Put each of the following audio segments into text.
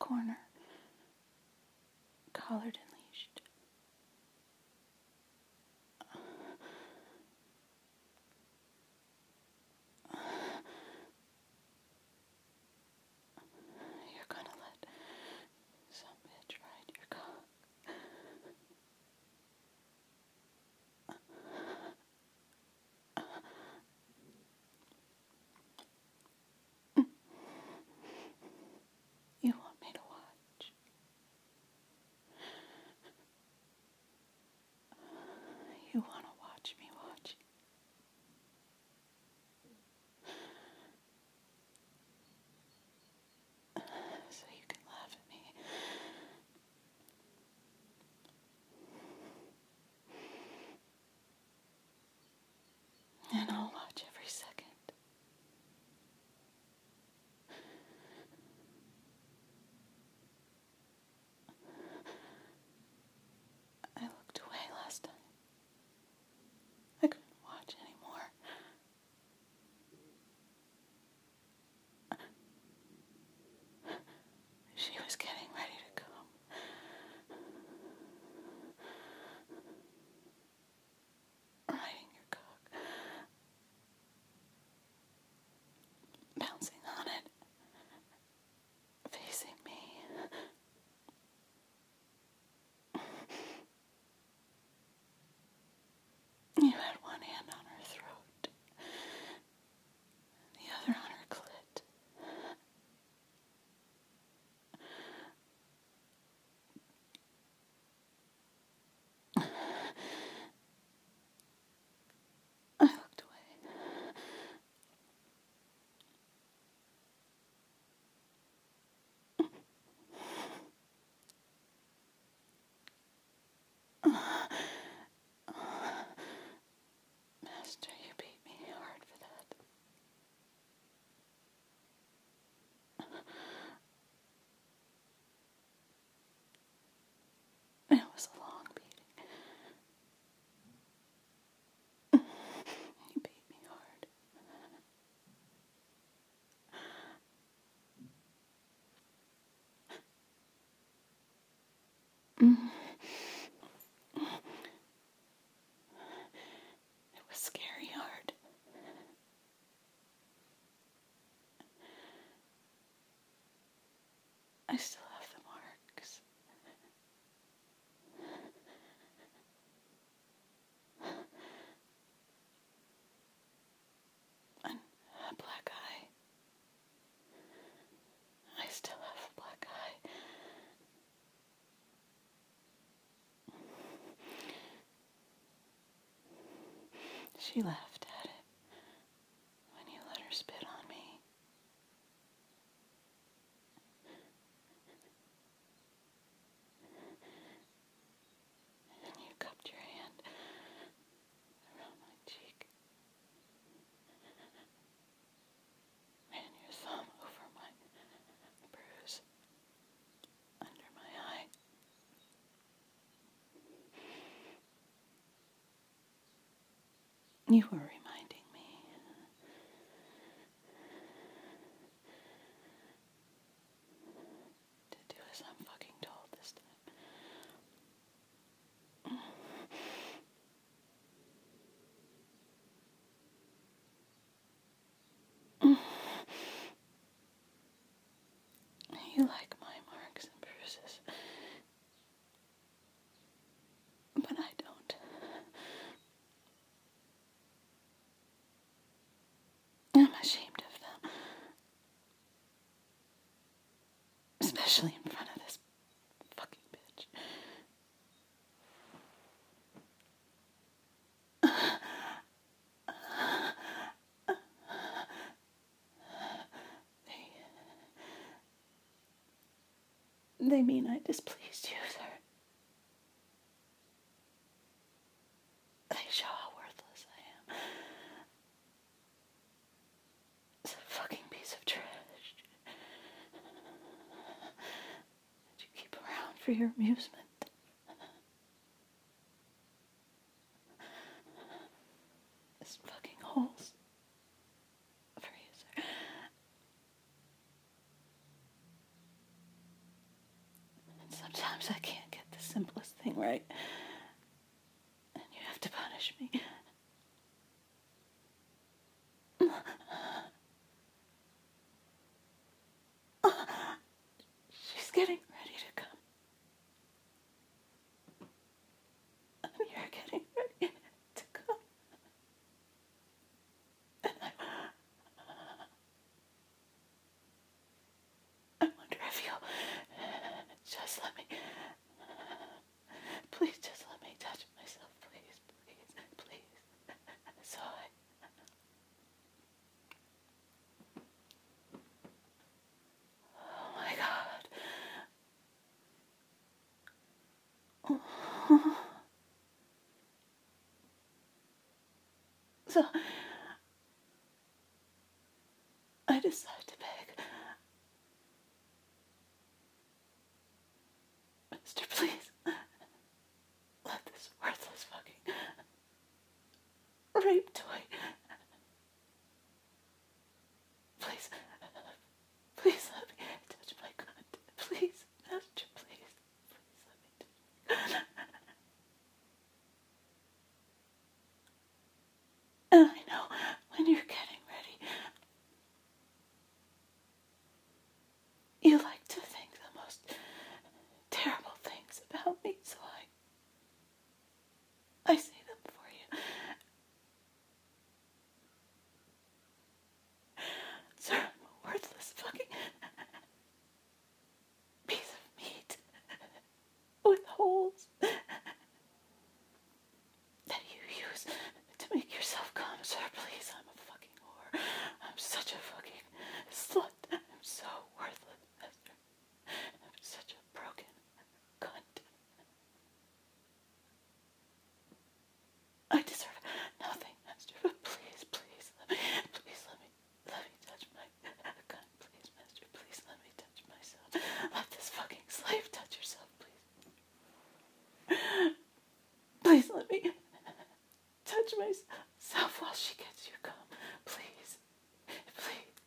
corner, collared and leashed. You're gonna let some bitch ride your cock. You want me to watch? You want to watch me watch? So you can laugh at me. And I'll watch every second. I looked away last time. I couldn't watch anymore. She was getting ready to come. Riding your cock. Bouncing on it. Facing me. You had one hand on her throat. The other on her clit. I looked away. Master, you beat me hard for that. It was a long beating. You beat me hard. It was scary hard. I still have the marks. And a black eye. I still have a black eye. She laughed at it when you let her spit on me. And you cupped your hand around my cheek. Ran your thumb over my bruise under my eye. You were reminding me to do as I'm fucking told this time. You like my marks and bruises, but I don't. I'm ashamed of them, especially in front of this fucking bitch. They mean I displeased you, sir. They show how worthless I am. It's a fucking piece of trash that you keep around for your amusement. This fucking holes for you, sir. right. And you have to punish me. She's getting ready to come. You're getting ready to come. And I wonder if you'll just let me, please just let me touch myself, please, please, please. So oh my God. So I decide to beg, Mister, please, let this worthless fucking rape toy, please, please let me touch my cunt. Please, Master, please, please let me touch my cunt. And I know when you're getting ready, you like to think the most terrible things about me, so I say them for you. Sir, I'm a worthless fucking piece of meat with holes that you use to make yourself come. Sir, please, I'm a fucking whore. I'm such a fucking slut. I'm so worthless, Master. I'm such a broken cunt. I deserve nothing, Master, but please, please, let me touch my gun, please, Master, please let me touch myself. Let this fucking slave touch yourself, please. Please let me touch myself while she gets you come, please, please.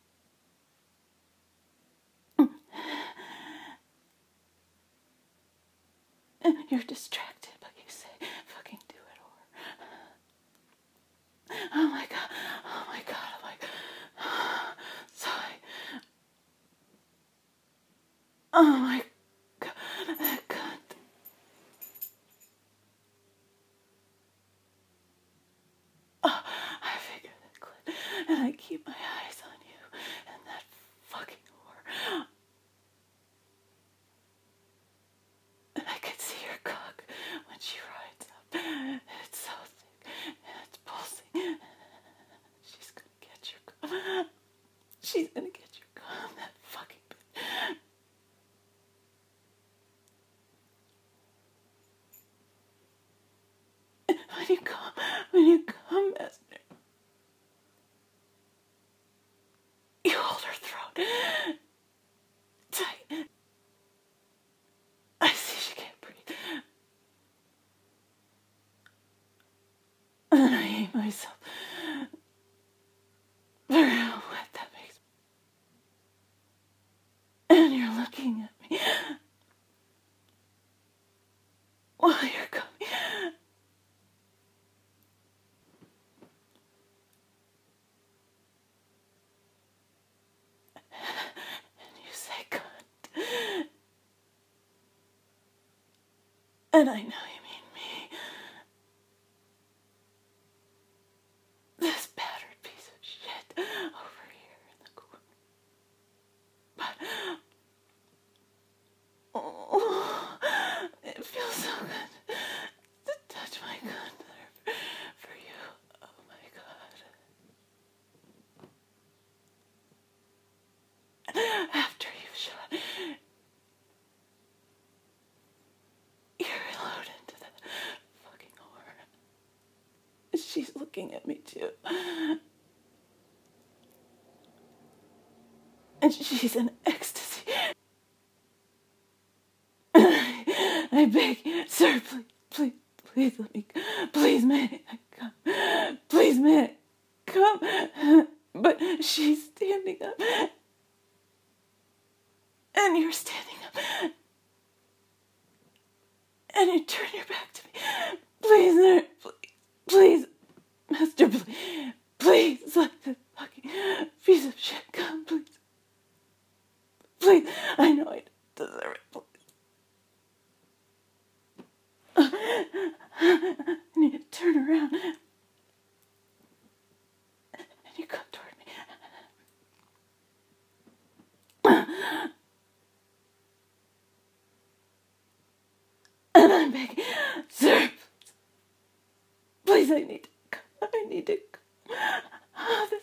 And you're distracted, but you say, fucking do it, or oh my God, oh my God, oh my God. Sigh. Oh my God, that cunt. Oh, I figure that clit, and I keep my eyes on you and that fucking whore. And I can see your cock when she rides up. It's so thick and it's pulsing. She's gonna get your cum. She's gonna get your cum, that fucking bitch. When you come, Master, you hold her throat tight. I see she can't breathe. And I hate myself for how wet that makes me. And you're looking at me while you're coming. And you say cunt. And I know you mean me. This battered piece of shit over here in the corner. But oh, it feels so good to touch my gun there for you. Oh my God. After you've shot, you reload into that fucking whore. She's looking at me too. And she's in ecstasy. I beg, sir, please, please let me, please may I come, please may I come, but she's standing up, and you're standing up, and you turn your back Lester, please let this fucking piece of shit come, please. Please, I know I deserve it, please. And you turn around, and you come toward me. And I'm begging, sir, please, I need to go.